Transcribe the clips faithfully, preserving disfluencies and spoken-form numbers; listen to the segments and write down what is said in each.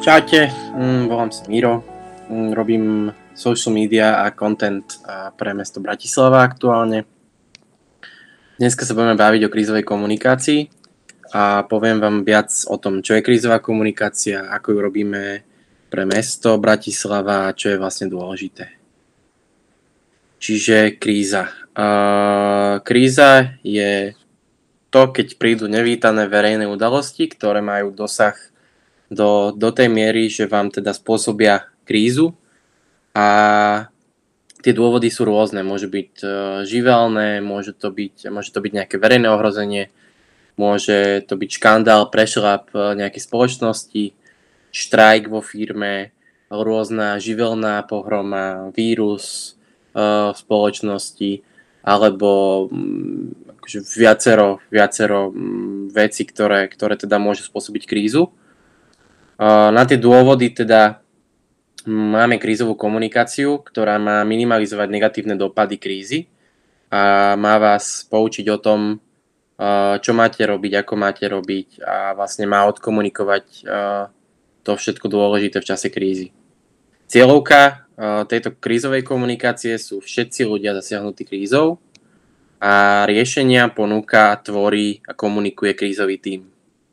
Čaute, mm, volám sa Miro, mm, robím social media a content a pre mesto Bratislava aktuálne. Dneska sa budeme baviť o krízovej komunikácii a poviem vám viac o tom, čo je krízová komunikácia, ako ju robíme pre mesto Bratislava a čo je vlastne dôležité. Čiže kríza. Uh, kríza je to, keď prídu nevítané verejné udalosti, ktoré majú dosah do, do tej miery, že vám teda spôsobia krízu a tie dôvody sú rôzne. Môže byť uh, živelné, môže to byť, môže to byť nejaké verejné ohrozenie, môže to byť škandál, prešľap uh, nejakej spoločnosti, štrajk vo firme, rôzna živelná pohroma, vírus uh, v spoločnosti, alebo um, akože viacero, viacero um, vecí, ktoré, ktoré teda môžu spôsobiť krízu. Uh, na tie dôvody teda máme krízovú komunikáciu, ktorá má minimalizovať negatívne dopady krízy a má vás poučiť o tom, čo máte robiť, ako máte robiť a vlastne má odkomunikovať to všetko dôležité v čase krízy. Cieľovka tejto krízovej komunikácie sú všetci ľudia zasiahnutí krízou a riešenia ponúka, tvorí a komunikuje krízový tím.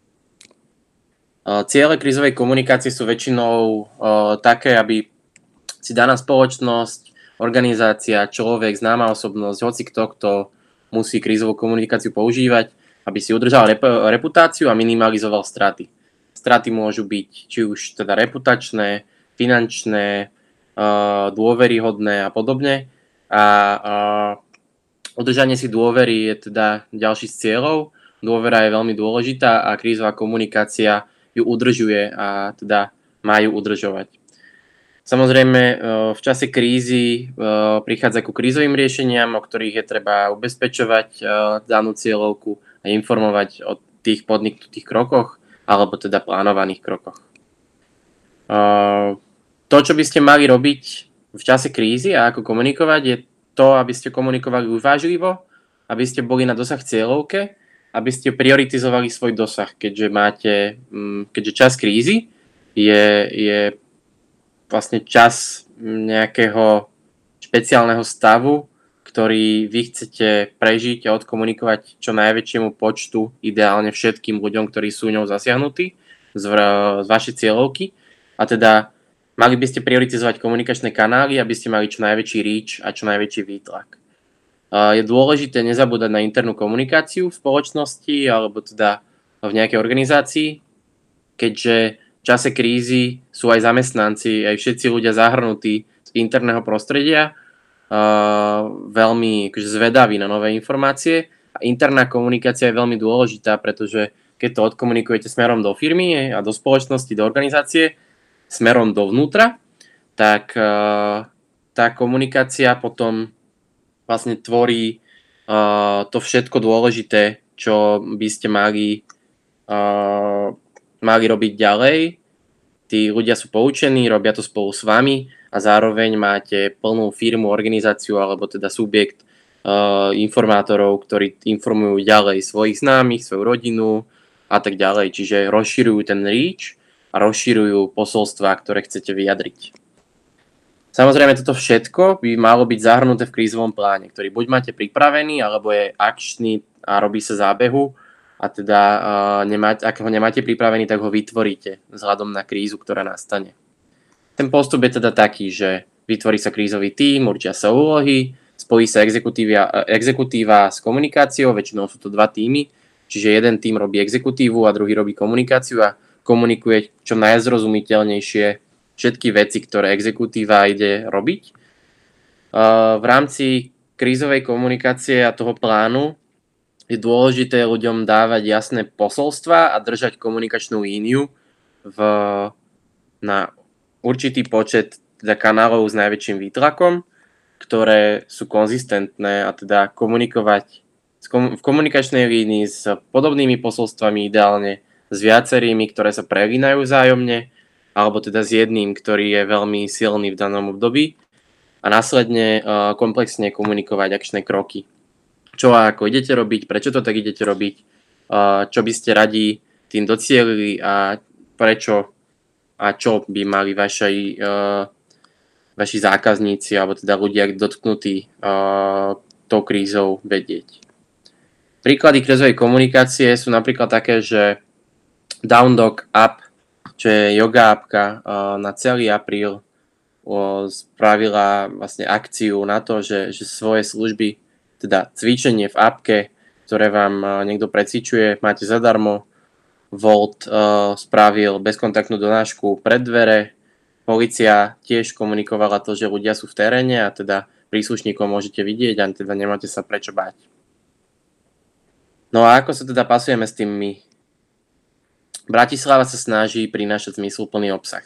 Ciele krízovej komunikácie sú väčšinou uh, také, aby si daná spoločnosť, organizácia, človek, známa osobnosť, hoci kto, kto musí krízovú komunikáciu používať, aby si udržal rep- reputáciu a minimalizoval straty. Straty môžu byť či už teda reputačné, finančné, uh, dôveryhodné a podobne. A uh, udržanie si dôvery je teda ďalší z cieľov. Dôvera je veľmi dôležitá a krízová komunikácia ju udržuje a teda má ju udržovať. Samozrejme, v čase krízy prichádza ku krízovým riešeniam, o ktorých je treba ubezpečovať danú cieľovku a informovať o tých podniknutých krokoch alebo teda plánovaných krokoch. To, čo by ste mali robiť v čase krízy a ako komunikovať, je to, aby ste komunikovali uvážlivo, aby ste boli na dosah cieľovke, aby ste prioritizovali svoj dosah, keďže máte, keďže čas krízy je, je vlastne čas nejakého špeciálneho stavu, ktorý vy chcete prežiť a odkomunikovať čo najväčšiemu počtu, ideálne všetkým ľuďom, ktorí sú ňou zasiahnutí z, z vašej cieľovky. A teda mali by ste prioritizovať komunikačné kanály, aby ste mali čo najväčší reach a čo najväčší výtlak. Je dôležité nezabúdať na internú komunikáciu v spoločnosti alebo teda v nejakej organizácii, keďže v čase krízy sú aj zamestnanci, aj všetci ľudia zahrnutí z interného prostredia, veľmi akože zvedaví na nové informácie a interná komunikácia je veľmi dôležitá, pretože keď to odkomunikujete smerom do firmy a do spoločnosti, do organizácie, smerom dovnútra, tak tá komunikácia potom vlastne tvorí uh, to všetko dôležité, čo by ste mali, uh, mali robiť ďalej. Tí ľudia sú poučení, robia to spolu s vami a zároveň máte plnú firmu, organizáciu alebo teda subjekt uh, informátorov, ktorí informujú ďalej svojich známych, svoju rodinu a tak ďalej. Čiže rozširujú ten reach a rozširujú posolstvá, ktoré chcete vyjadriť. Samozrejme, toto všetko by malo byť zahrnuté v krízovom pláne, ktorý buď máte pripravený, alebo je akčný a robí sa zábehu. A teda, uh, nemáte, ak ho nemáte pripravený, tak ho vytvoríte vzhľadom na krízu, ktorá nastane. Ten postup je teda taký, že vytvorí sa krízový tím, určia sa úlohy, spojí sa exekutíva, exekutíva s komunikáciou, väčšinou sú to dva tímy, čiže jeden tím robí exekutívu a druhý robí komunikáciu a komunikuje čo najzrozumiteľnejšie všetky veci, ktoré exekutíva ide robiť. V rámci krízovej komunikácie a toho plánu je dôležité ľuďom dávať jasné posolstvá a držať komunikačnú líniu v, na určitý počet teda kanálov s najväčším výtlakom, ktoré sú konzistentné a teda komunikovať v komunikačnej línii s podobnými posolstvami, ideálne s viacerými, ktoré sa prelínajú vzájomne, alebo teda s jedným, ktorý je veľmi silný v danom období a následne uh, komplexne komunikovať akčné kroky. Čo a ako idete robiť, prečo to tak idete robiť, uh, čo by ste radi tým docielili a prečo a čo by mali vaši, uh, vaši zákazníci alebo teda ľudia dotknutí uh, tou krízou vedieť. Príklady krízovej komunikácie sú napríklad také, že Downdog app, čo je yoga appka, uh, na celý apríl uh, spravila vlastne akciu na to, že, že svoje služby, teda cvičenie v appke, ktoré vám uh, niekto precvičuje, máte zadarmo. Volt uh, spravil bezkontaktnú donášku pred dvere. Polícia tiež komunikovala to, že ľudia sú v teréne a teda príslušníkov môžete vidieť a teda nemáte sa prečo báť. No a ako sa teda pasujeme s tým my? Bratislava sa snaží prinášať zmysluplný obsah.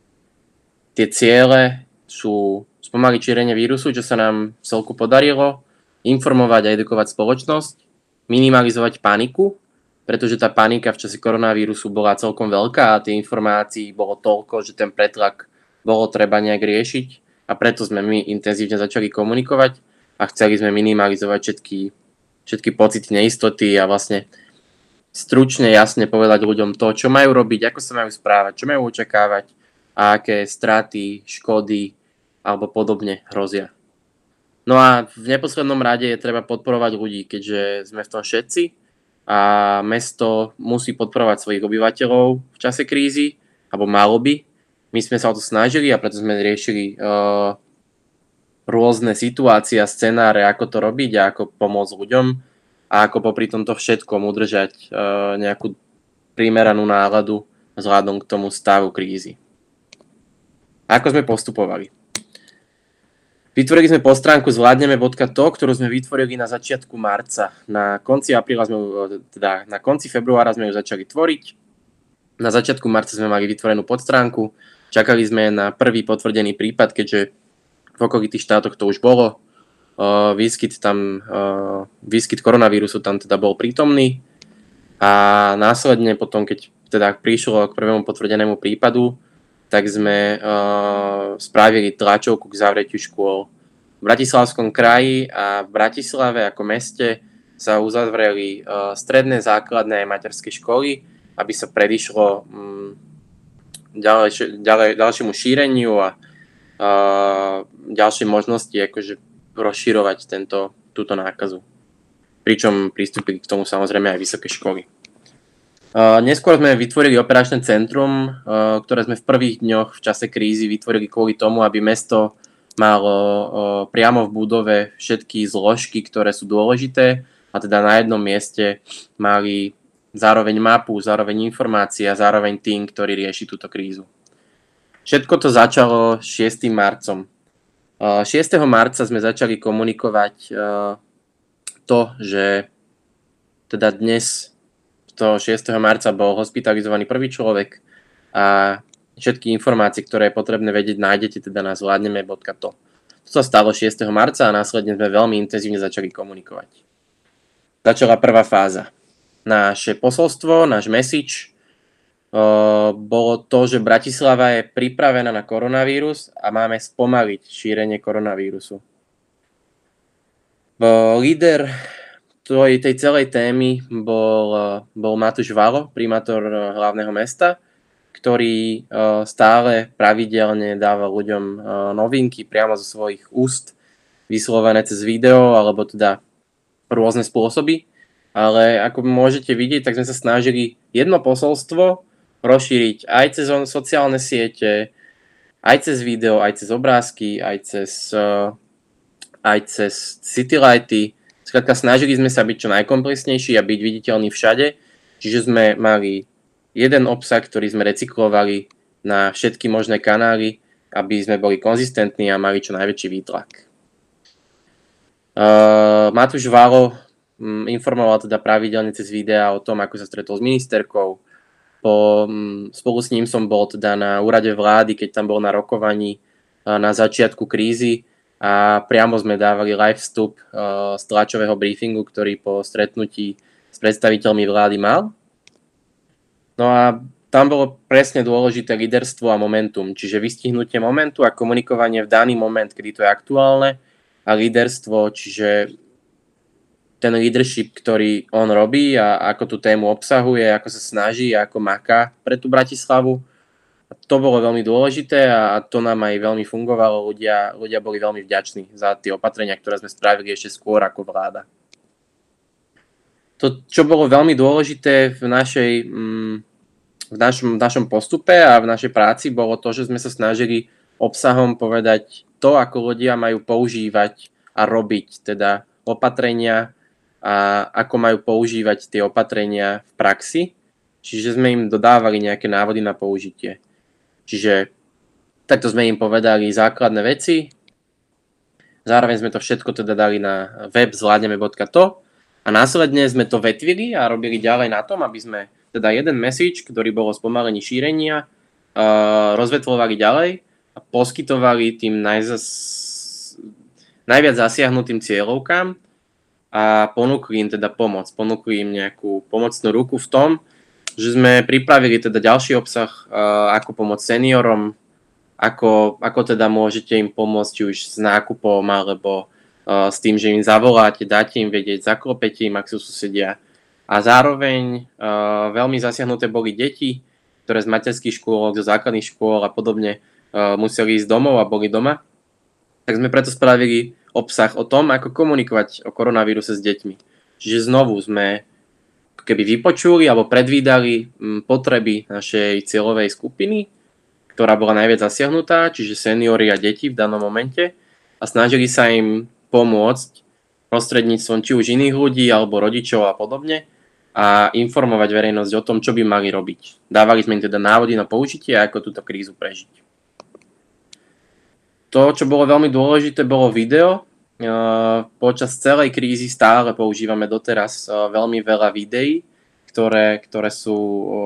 Tie ciele sú spomaliť šírenie vírusu, čo sa nám v celku podarilo, informovať a edukovať spoločnosť, minimalizovať paniku, pretože tá panika v čase koronavírusu bola celkom veľká a tie informácií bolo toľko, že ten pretlak bolo treba nejak riešiť a preto sme my intenzívne začali komunikovať a chceli sme minimalizovať všetky, všetky pocity neistoty a vlastne stručne, jasne povedať ľuďom to, čo majú robiť, ako sa majú správať, čo majú očakávať a aké straty, škody alebo podobne hrozia. No a v neposlednom rade je treba podporovať ľudí, keďže sme v tom všetci, a mesto musí podporovať svojich obyvateľov v čase krízy, alebo malo by. My sme sa o to snažili a preto sme riešili uh, rôzne situácie a scenáre, ako to robiť a ako pomôcť ľuďom a ako popri tomto všetkom udržať uh, nejakú primeranú náladu vzhľadom k tomu stavu krízy. Ako sme postupovali? Vytvorili sme podstránku zvládneme bodka to, ktorú sme vytvorili na začiatku marca. Na konci apríla sme, teda na konci februára sme ju začali tvoriť. Na začiatku marca sme mali vytvorenú podstránku. Čakali sme na prvý potvrdený prípad, keďže v okolitých štátoch to už bolo. Výskyt tam, výskyt koronavírusu tam teda bol prítomný. A následne potom, keď teda prišlo k prvému potvrdenému prípadu, tak sme uh, spravili tlačovku k zavretiu škôl. V Bratislavskom kraji a v Bratislave ako meste sa uzavreli uh, stredné, základné a materské školy, aby sa predišlo um, ďalej, ďalej, ďalšiemu šíreniu a uh, ďalšie možnosti akože rozširovať tento, túto nákazu. Pričom pristúpili k tomu samozrejme aj vysoké školy. Uh, neskôr sme vytvorili operačné centrum, uh, ktoré sme v prvých dňoch v čase krízy vytvorili kvôli tomu, aby mesto malo uh, priamo v budove všetky zložky, ktoré sú dôležité a teda na jednom mieste mali zároveň mapu, zároveň informácie a zároveň tým, ktorý rieši túto krízu. Všetko to začalo šiestym marcom. Uh, šiesteho marca sme začali komunikovať uh, to, že teda dnes toho šiesteho marca bol hospitalizovaný prvý človek a všetky informácie, ktoré je potrebné vedieť, nájdete teda na zvládneme bodka to. To sa stalo šiesteho marca a následne sme veľmi intenzívne začali komunikovať. Začala prvá fáza. Naše posolstvo, náš message uh, bolo to, že Bratislava je pripravená na koronavírus a máme spomaliť šírenie koronavírusu. Uh, líder tej celej témy bol, bol Matúš Valo, primátor hlavného mesta, ktorý stále pravidelne dáva ľuďom novinky priamo zo svojich úst, vyslovené cez video, alebo teda rôzne spôsoby. Ale ako môžete vidieť, tak sme sa snažili jedno posolstvo rozšíriť aj cez sociálne siete, aj cez video, aj cez obrázky, aj cez, aj cez citylighty. Skrátka, snažili sme sa byť čo najkomplexnejší a byť viditeľný všade, čiže sme mali jeden obsah, ktorý sme recyklovali na všetky možné kanály, aby sme boli konzistentní a mali čo najväčší výtlak. Uh, Matúš Valo um, informoval teda pravidelne cez videá o tom, ako sa stretol s ministerkou. Po, um, spolu s ním som bol teda na úrade vlády, keď tam bol na rokovaní uh, na začiatku krízy, a priamo sme dávali live vstup uh, z tlačového briefingu, ktorý po stretnutí s predstaviteľmi vlády mal. No a tam bolo presne dôležité líderstvo a momentum, čiže vystihnutie momentu a komunikovanie v daný moment, kedy to je aktuálne, a líderstvo, čiže ten leadership, ktorý on robí a ako tú tému obsahuje, ako sa snaží a ako maká pre tú Bratislavu. To bolo veľmi dôležité a to nám aj veľmi fungovalo. Ľudia, ľudia boli veľmi vďační za tie opatrenia, ktoré sme spravili ešte skôr ako vláda. To, čo bolo veľmi dôležité v, našej, v, našom, v našom postupe a v našej práci, bolo to, že sme sa snažili obsahom povedať to, ako ľudia majú používať a robiť teda opatrenia a ako majú používať tie opatrenia v praxi. Čiže sme im dodávali nejaké návody na použitie. Čiže takto sme im povedali základné veci, zároveň sme to všetko teda dali na web zvládneme bodka to a následne sme to vetvili a robili ďalej na tom, aby sme teda jeden message, ktorý bol o spomalení šírenia, uh, rozvetľovali ďalej a poskytovali tým najzas, najviac zasiahnutým cieľovkám a ponúkli im teda pomoc, ponúkli im nejakú pomocnú ruku v tom, že sme pripravili teda ďalší obsah, uh, ako pomôcť seniorom, ako, ako teda môžete im pomôcť už s nákupom alebo uh, s tým, že im zavoláte, dáte im vedieť, zaklopete im, ak sú susedia. A zároveň uh, veľmi zasiahnuté boli deti, ktoré z materských škôl, zo základných škôl a podobne uh, museli ísť domov a boli doma. Tak sme preto spravili obsah o tom, ako komunikovať o koronavíruse s deťmi. Čiže znovu sme keby vypočuli alebo predvídali potreby našej cieľovej skupiny, ktorá bola najviac zasiahnutá, čiže seniori a deti v danom momente a snažili sa im pomôcť prostredníctvom či už iných ľudí alebo rodičov a podobne a informovať verejnosť o tom, čo by mali robiť. Dávali sme im teda návody na použitie a ako túto krízu prežiť. To, čo bolo veľmi dôležité, bolo video. Počas celej krízy stále používame doteraz veľmi veľa videí, ktoré, ktoré sú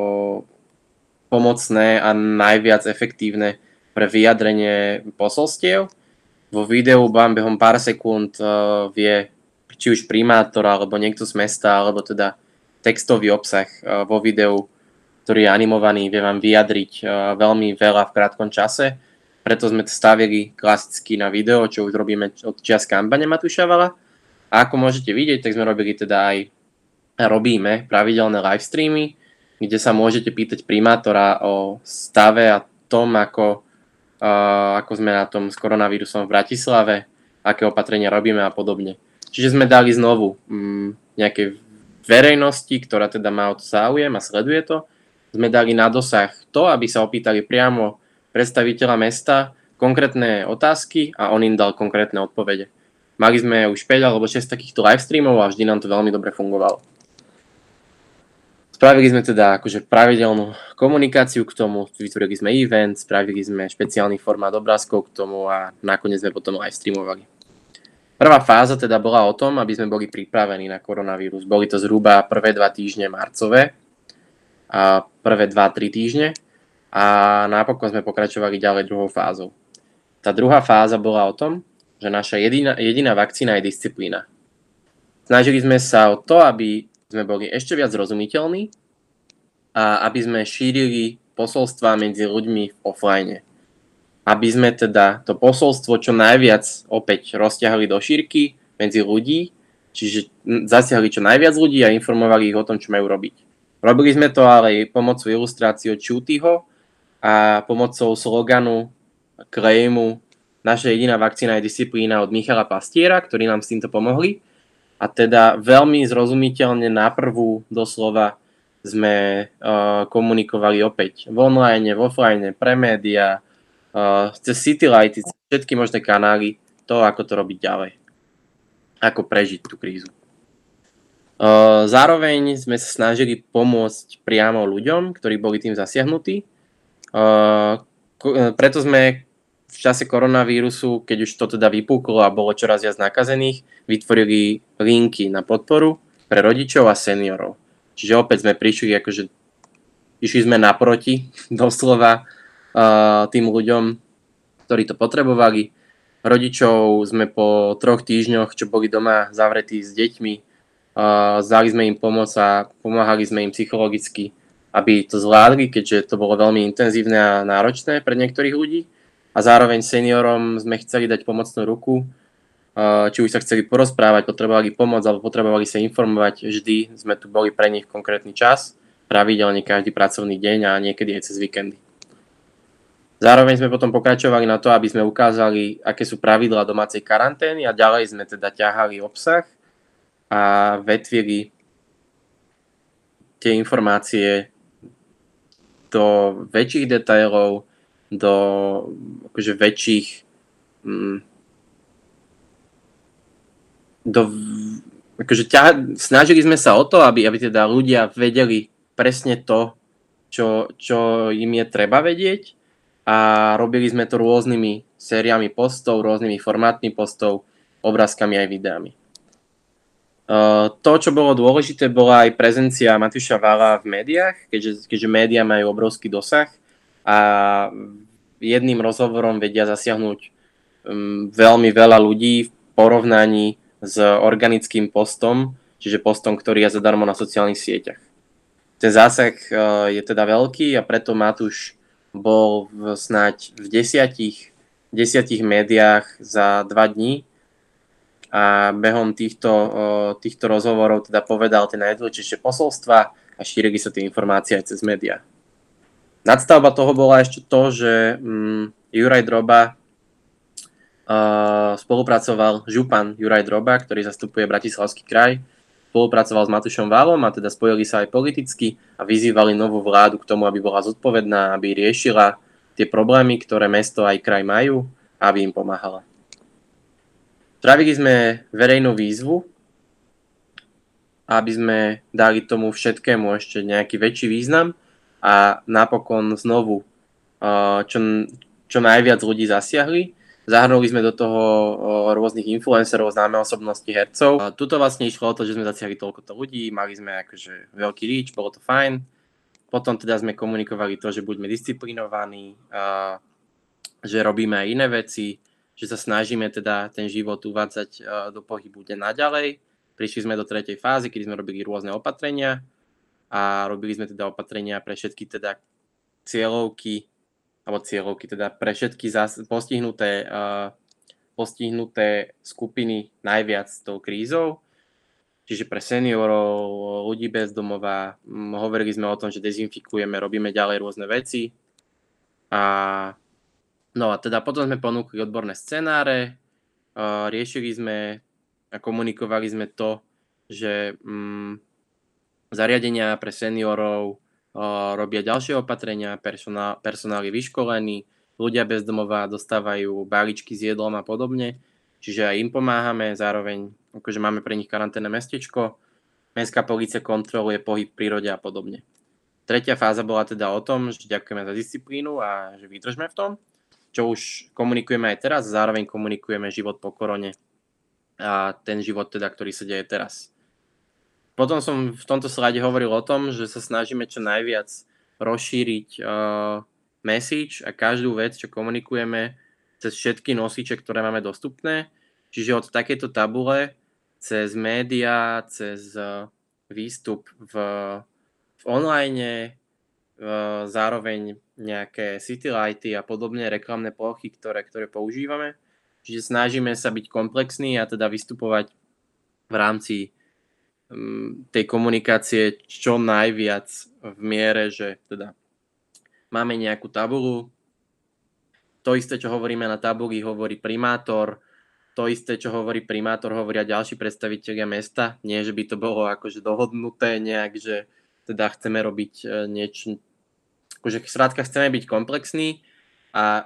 pomocné a najviac efektívne pre vyjadrenie posolstiev. Vo videu vám behom pár sekúnd vie či už primátor alebo niekto z mesta, alebo teda textový obsah vo videu, ktorý je animovaný, vie vám vyjadriť veľmi veľa v krátkom čase. Preto sme to stavili klasicky na video, čo už robíme od čias kampane Matúša Vala. A ako môžete vidieť, tak sme robili teda aj a robíme pravidelné live streamy, kde sa môžete pýtať primátora o stave a tom, ako, uh, ako sme na tom s koronavírusom v Bratislave, aké opatrenia robíme a podobne. Čiže sme dali znovu um, nejakej verejnosti, ktorá teda má o to záujem a sleduje to, sme dali na dosah to, aby sa opýtali priamo predstaviteľa mesta konkrétne otázky a on im dal konkrétne odpovede. Mali sme už päť alebo šesť takýchto live streamov a vždy nám to veľmi dobre fungovalo. Spravili sme teda akože pravidelnú komunikáciu k tomu, vytvorili sme event, spravili sme špeciálny formát obrázkov k tomu a nakoniec sme potom live streamovali. Prvá fáza teda bola o tom, aby sme boli pripravení na koronavírus. Boli to zhruba prvé dva týždne marcové a prvé dva tri týždne. A napokon sme pokračovali ďalej druhou fázou. Tá druhá fáza bola o tom, že naša jediná, jediná vakcína je disciplína. Snažili sme sa o to, aby sme boli ešte viac zrozumiteľní a aby sme šírili posolstvá medzi ľuďmi v offline. Aby sme teda to posolstvo čo najviac opäť rozťahli do šírky medzi ľudí, čiže zasiahli čo najviac ľudí a informovali ich o tom, čo majú robiť. Robili sme to ale pomocou ilustrácií od Čútyho a pomocou sloganu, claimu Naša jediná vakcína je disciplína od Michala Pastiera, ktorí nám s týmto pomohli. A teda veľmi zrozumiteľne naprvú doslova sme uh, komunikovali opäť v online, v offline, pre médiá, uh, cez Citylighty, cez všetky možné kanály, to, ako to robiť ďalej. Ako prežiť tú krízu. Uh, zároveň sme sa snažili pomôcť priamo ľuďom, ktorí boli tým zasiahnutí. Uh, ko- preto sme v čase koronavírusu, keď už to teda vypuklo a bolo čoraz viac nakazených, vytvorili linky na podporu pre rodičov a seniorov. Čiže opäť sme prišli, akože išli sme naproti doslova uh, tým ľuďom, ktorí to potrebovali. Rodičov sme po troch týždňoch, čo boli doma zavretí s deťmi, uh, zdali sme im pomoc a pomáhali sme im psychologicky, aby to zvládli, keďže to bolo veľmi intenzívne a náročné pre niektorých ľudí. A zároveň seniorom sme chceli dať pomocnú ruku, či už sa chceli porozprávať, potrebovali pomoc alebo potrebovali sa informovať, vždy sme tu boli pre nich konkrétny čas, pravidelne každý pracovný deň a niekedy aj cez víkendy. Zároveň sme potom pokračovali na to, aby sme ukázali, aké sú pravidlá domácej karantény, a ďalej sme teda ťahali obsah a vetvili tie informácie do väčších detailov, do akože väčších mm, do, akože ťa, snažili sme sa o to, aby, aby teda ľudia vedeli presne to, čo, čo im je treba vedieť, a robili sme to rôznymi sériami postov, rôznymi formátmi postov, obrázkami aj videami. Uh, to, čo bolo dôležité, bola aj prezencia Matúša Vála v médiách, keďže, keďže médiá majú obrovský dosah a jedným rozhovorom vedia zasiahnuť um, veľmi veľa ľudí v porovnaní s organickým postom, čiže postom, ktorý je zadarmo na sociálnych sieťach. Ten zásah uh, je teda veľký, a preto Matúš bol v, snáď v desiatich, desiatich médiách za dva dní, a behom týchto, týchto rozhovorov teda povedal tie najdôležitejšie posolstva a šírili sa tie informácie aj cez médiá. Nadstavba toho bola ešte to, že um, Juraj Droba uh, spolupracoval, župan Juraj Droba, ktorý zastupuje Bratislavský kraj, spolupracoval s Matúšom Válom, a teda spojili sa aj politicky a vyzývali novú vládu k tomu, aby bola zodpovedná, aby riešila tie problémy, ktoré mesto aj kraj majú, a aby im pomáhala. Spravili sme verejnú výzvu, aby sme dali tomu všetkému ešte nejaký väčší význam a napokon znovu čo, čo najviac ľudí zasiahli. Zahrnuli sme do toho rôznych influencerov, známe osobnosti, hercov. Tuto vlastne išlo o to, že sme zasiahli toľkoto ľudí, mali sme akože veľký reach, bolo to fajn. Potom teda sme komunikovali to, že buďme disciplinovaní, že robíme aj iné veci, že sa snažíme teda ten život uvádzať do pohybu deň naďalej. Prišli sme do tretej fázy, kedy sme robili rôzne opatrenia a robili sme teda opatrenia pre všetky teda cieľovky, alebo cieľovky teda pre všetky zas, postihnuté, uh, postihnuté skupiny najviac s tou krízou. Čiže pre seniorov, ľudí bez domova, hovorili sme o tom, že dezinfikujeme, robíme ďalej rôzne veci. A no a teda potom sme ponúkli odborné scenáre, uh, riešili sme a komunikovali sme to, že um, zariadenia pre seniorov uh, robia ďalšie opatrenia, personál, personál je vyškolený, ľudia bez domova dostávajú balíčky s jedlom a podobne, čiže aj im pomáhame, zároveň akože máme pre nich karanténne mestečko, mestská polícia kontroluje pohyb v prírode a podobne. Tretia fáza bola teda o tom, že ďakujeme za disciplínu a že vydržme v tom, čo už komunikujeme aj teraz, zároveň komunikujeme život po korone a ten život teda, ktorý sa deje teraz. Potom som v tomto slide hovoril o tom, že sa snažíme čo najviac rozšíriť uh, message a každú vec, čo komunikujeme, cez všetky nosiče, ktoré máme dostupné. Čiže od takéto tabule, cez médiá, cez uh, výstup v, v online, uh, zároveň nejaké city lighty a podobne reklamné plochy, ktoré, ktoré používame. Čiže snažíme sa byť komplexní a teda vystupovať v rámci um, tej komunikácie čo najviac v miere, že teda máme nejakú tabulu. To isté, čo hovoríme na tabuli, hovorí primátor. To isté, čo hovorí primátor, hovoria ďalší predstavitelia mesta. Nie, že by to bolo akože dohodnuté nejak, že teda chceme robiť niečo. Akože skrátka chceme byť komplexní a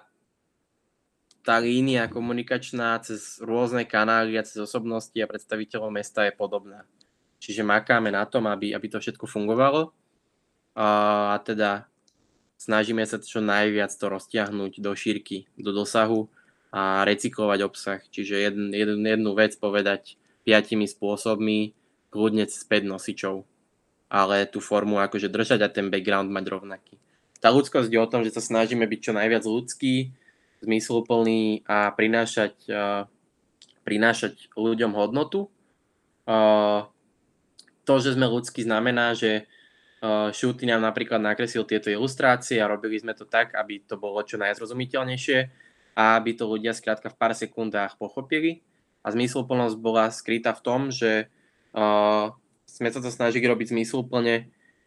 tá línia komunikačná cez rôzne kanály a cez osobnosti a predstaviteľov mesta je podobná. Čiže makáme na tom, aby, aby to všetko fungovalo a, a teda snažíme sa čo najviac to roztiahnuť do šírky, do dosahu a recyklovať obsah. Čiže jedn, jedn, jednu vec povedať piatimi spôsobmi, kľudne cez päť nosičov. Ale tú formu akože držať a ten background mať rovnaký. Tá ľudskosť je o tom, že sa snažíme byť čo najviac ľudský, zmysluplný a prinášať, uh, prinášať ľuďom hodnotu. Uh, to, že sme ľudskí, znamená, že uh, Šuty nám napríklad nakreslil tieto ilustrácie a robili sme to tak, aby to bolo čo najzrozumiteľnejšie a aby to ľudia skrátka v pár sekundách pochopili. A zmysluplnosť bola skrytá v tom, že uh, sme sa to snažili robiť zmysluplne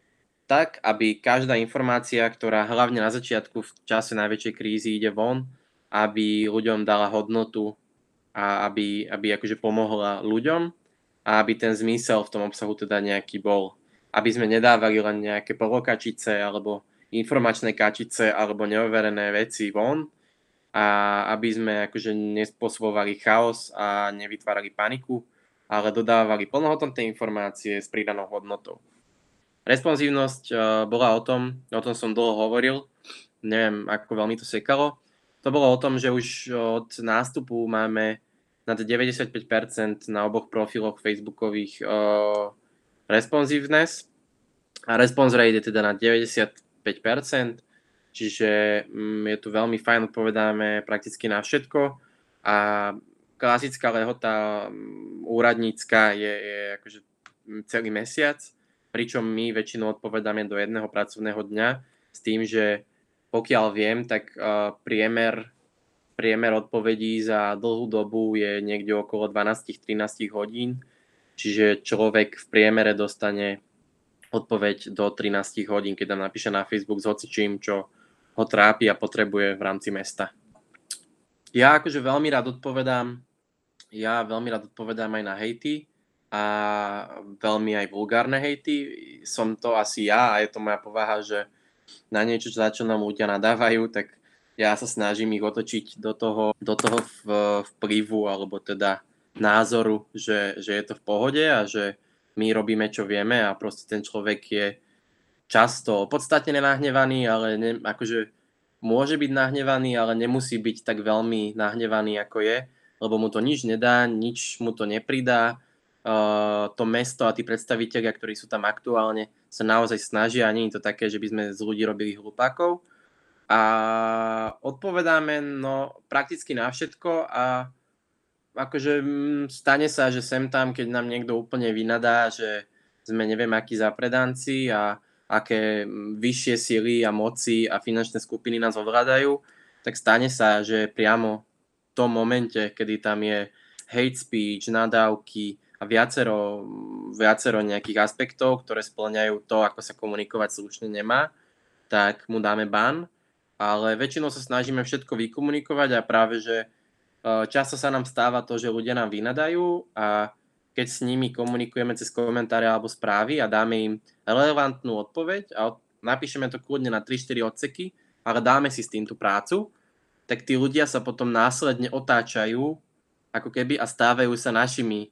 tak, aby každá informácia, ktorá hlavne na začiatku v čase najväčšej krízy ide von, aby ľuďom dala hodnotu a aby, aby akože pomohla ľuďom a aby ten zmysel v tom obsahu teda nejaký bol. Aby sme nedávali len nejaké polokačice alebo informačné kačice alebo neoverené veci von a aby sme akože nespôsobovali chaos a nevytvárali paniku, ale dodávali plnohodnotné informácie s pridanou hodnotou. Responsívnosť uh, bola o tom, o tom som dlho hovoril, neviem, ako veľmi to sekalo. To bolo o tom, že už od nástupu máme nad deväťdesiatpäť percent na oboch profiloch facebookových uh, responsiveness a response rate je teda na deväťdesiatpäť percent, čiže um, je tu veľmi fajn, odpovedáme prakticky na všetko a klasická lehota um, úradnícka je, je akože celý mesiac, pričom my väčšinou odpovedáme do jedného pracovného dňa s tým, že pokiaľ viem, tak uh, priemer, priemer odpovedí za dlhú dobu je niekde okolo dvanásť až trinásť hodín, čiže človek v priemere dostane odpoveď do trinásť hodín, keď nám napíše na Facebook s hocičím, čo ho trápi a potrebuje v rámci mesta. Ja akože veľmi rád odpovedám, ja veľmi rád odpovedám aj na hejty, a veľmi aj vulgárne hejty. Som to asi ja a je to moja povaha, že na niečo, za čo nám ľudia nadávajú, tak ja sa snažím ich otočiť do toho, do toho vplyvu alebo teda názoru, že, že je to v pohode a že my robíme, čo vieme a proste ten človek je často opodstatne nahnevaný, ale ne, akože môže byť nahnevaný, ale nemusí byť tak veľmi nahnevaný, ako je, lebo mu to nič nedá, nič mu to nepridá. Uh, to mesto a tí predstavitelia, ktorí sú tam aktuálne, sa naozaj snažia a nie je to také, že by sme z ľudí robili hlupákov. A odpovedáme no, prakticky na všetko a akože stane sa, že sem tam, keď nám niekto úplne vynadá, že sme neviem akí zapredanci a aké vyššie sily a moci a finančné skupiny nás ovládajú, tak stane sa, že priamo v tom momente, kedy tam je hate speech, nadávky, a viacero, viacero nejakých aspektov, ktoré spĺňajú to, ako sa komunikovať slušne nemá, tak mu dáme ban, ale väčšinou sa snažíme všetko vykomunikovať a práve, že často sa nám stáva to, že ľudia nám vynadajú a keď s nimi komunikujeme cez komentáre alebo správy a dáme im relevantnú odpoveď a napíšeme to kľudne na tri štyri odseky, ale dáme si s tým tú prácu, tak tí ľudia sa potom následne otáčajú ako keby a stávajú sa našimi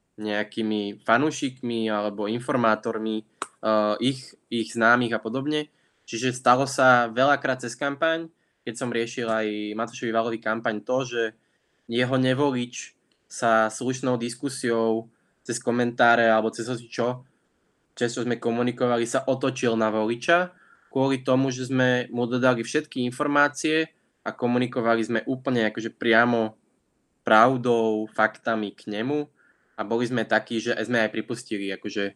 nejakými fanúšikmi alebo informátormi uh, ich, ich známych a podobne. Čiže stalo sa veľakrát cez kampaň, keď som riešil aj Matúšovi Valovi kampaň, to, že jeho nevolič sa slušnou diskusiou cez komentáre alebo cez čo, čo sme komunikovali, sa otočil na voliča kvôli tomu, že sme mu dodali všetky informácie a komunikovali sme úplne akože priamo pravdou, faktami k nemu. A boli sme takí, že sme aj pripustili akože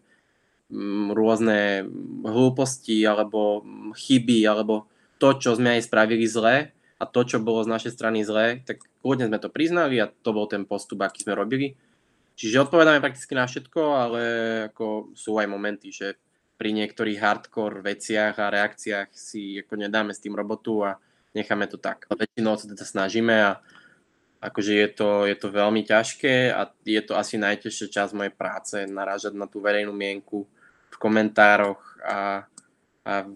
m, rôzne hlúposti alebo chyby, alebo to, čo sme aj spravili zle a to, čo bolo z našej strany zle, tak kľudne sme to priznali a to bol ten postup, aký sme robili. Čiže odpovedáme prakticky na všetko, ale ako sú aj momenty, že pri niektorých hardcore veciach a reakciách si ako nedáme s tým robotu a necháme to tak. Väčšinou sa teda snažíme a akože je to, je to veľmi ťažké a je to asi najťažšia časť mojej práce, narážať na tú verejnú mienku v komentároch a, a v,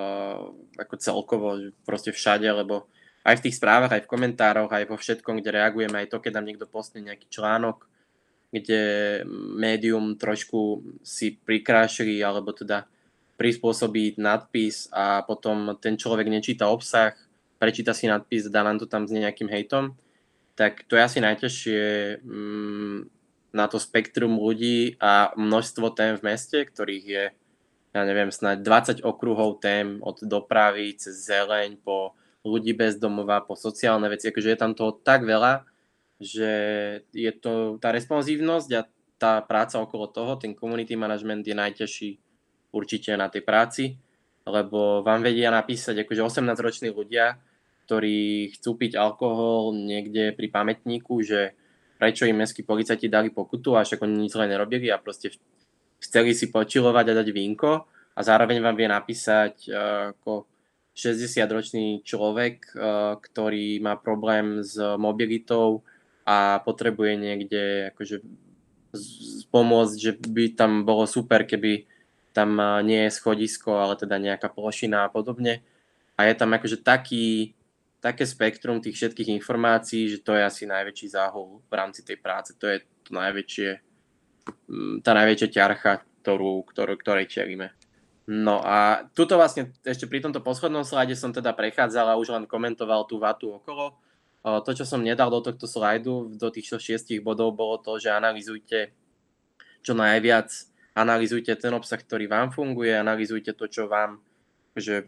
ako celkovo, proste všade, lebo aj v tých správach, aj v komentároch, aj vo všetkom, kde reagujeme, aj to, keď nám niekto postne nejaký článok, kde médium trošku si prikrášili alebo teda prispôsobí nadpis a potom ten človek nečíta obsah, prečíta si nadpis, dá nám to tam s nejakým hejtom, tak to je asi najťažšie mm, na to spektrum ľudí a množstvo tém v meste, ktorých je, ja neviem, snáď dvadsať okruhov tém od dopravy cez zeleň po ľudí bez domova, po sociálne veci, akože je tam toho tak veľa, že je to tá responsívnosť a tá práca okolo toho, ten community management je najťažší určite na tej práci, lebo vám vedia napísať akože osemnásťroční ľudia, ktorí chcú piť alkohol niekde pri pamätníku, že prečo im mestskí policajti dali pokutu a však oni nič zle nerobili a proste chceli si počilovať a dať vínko a zároveň vám vie napísať uh, ako šesťdesiatročný človek, uh, ktorý má problém s mobilitou a potrebuje niekde akože z- pomôcť, že by tam bolo super, keby tam uh, nie je schodisko, ale teda nejaká plošina a podobne. A je tam akože taký, také spektrum tých všetkých informácií, že to je asi najväčší záhul v rámci tej práce. To je to najväčšie, mm, tá najväčšia ťarcha, ktorú, ktorú, ktorej čelíme. No a tuto vlastne ešte pri tomto poslednom slajde som teda prechádzal a už len komentoval tú vatu okolo. O, To, čo som nedal do tohto slajdu, do týchto šiestich bodov, bolo to, že analyzujte čo najviac, analyzujte ten obsah, ktorý vám funguje, analyzujte to, čo vám, že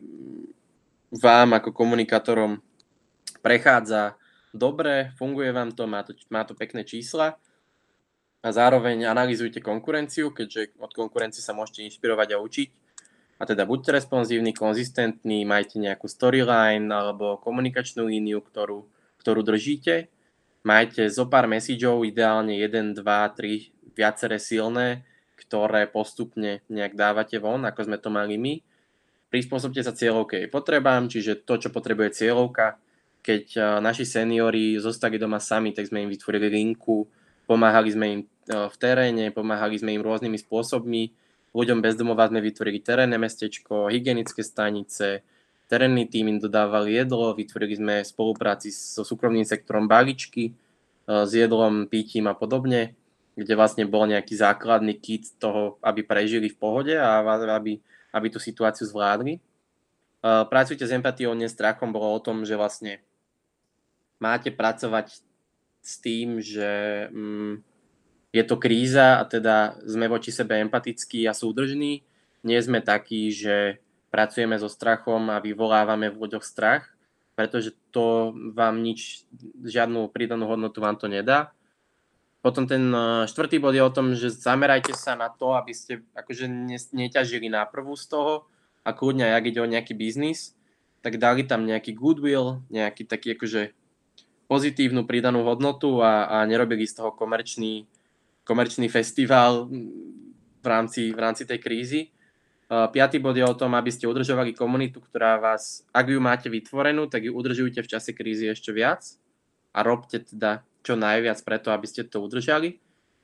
vám ako komunikátorom prechádza dobre, funguje vám to, má to, má to pekné čísla a zároveň analyzujte konkurenciu, keďže od konkurencie sa môžete inšpirovať a učiť. A teda buďte responsívni, konzistentní, majte nejakú storyline alebo komunikačnú líniu, ktorú, ktorú držíte. Majte zo pár messageov, ideálne jeden, dva, tri, viaceré silné, ktoré postupne nejak dávate von, ako sme to mali my. Prispôsobte sa cieľovke jej potrebám, čiže to, čo potrebuje cieľovka. Keď uh, naši seniori zostali doma sami, tak sme im vytvorili linku, pomáhali sme im uh, v teréne, pomáhali sme im rôznymi spôsobmi. Ľuďom bez domova sme vytvorili terénne mestečko, hygienické stanice, terénny tým im dodávali jedlo, vytvorili sme v spolupráci so súkromným sektorom balíčky uh, s jedlom, pitím a podobne, kde vlastne bol nejaký základný kit toho, aby prežili v pohode a aby aby tú situáciu zvládli. Uh, pracujte s empatiou, nie strachom, bolo o tom, že vlastne máte pracovať s tým, že um, je to kríza a teda sme voči sebe empatickí a súdržní. Nie sme takí, že pracujeme so strachom a vyvolávame v ľuďoch strach, pretože to vám nič, žiadnu pridanú hodnotu vám to nedá. Potom ten štvrtý bod je o tom, že zamerajte sa na to, aby ste akože neťažili na prvú z toho a kľudne, ak ide o nejaký biznis, tak dali tam nejaký goodwill, nejaký taký akože pozitívnu pridanú hodnotu a, a nerobili z toho komerčný, komerčný festival v rámci, v rámci tej krízy. Piatý bod je o tom, aby ste udržovali komunitu, ktorá vás, ak ju máte vytvorenú, tak ju udržujte v čase krízy ešte viac a robte teda čo najviac preto, aby ste to udržali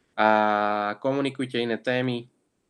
a komunikujte iné témy,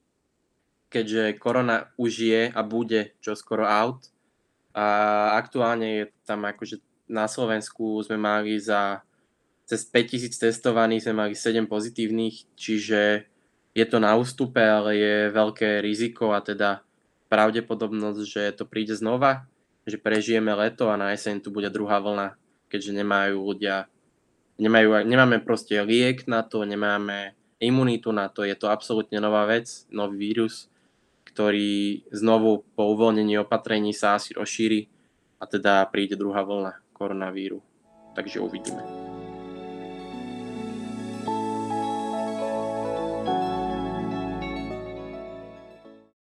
keďže korona už je a bude čoskoro out a aktuálne je tam akože na Slovensku sme mali za cez päťtisíc testovaných, sme mali sedem pozitívnych, čiže je to na ústupe, ale je veľké riziko a teda pravdepodobnosť, že to príde znova, že prežijeme leto a na jeseň tu bude druhá vlna, keďže nemajú ľudia Nemajú, nemáme proste liek na to, nemáme imunitu na to, je to absolútne nová vec, nový vírus, ktorý znovu po uvoľnení opatrení sa asi rozšíri a teda príde druhá vlna koronavíru. Takže uvidíme.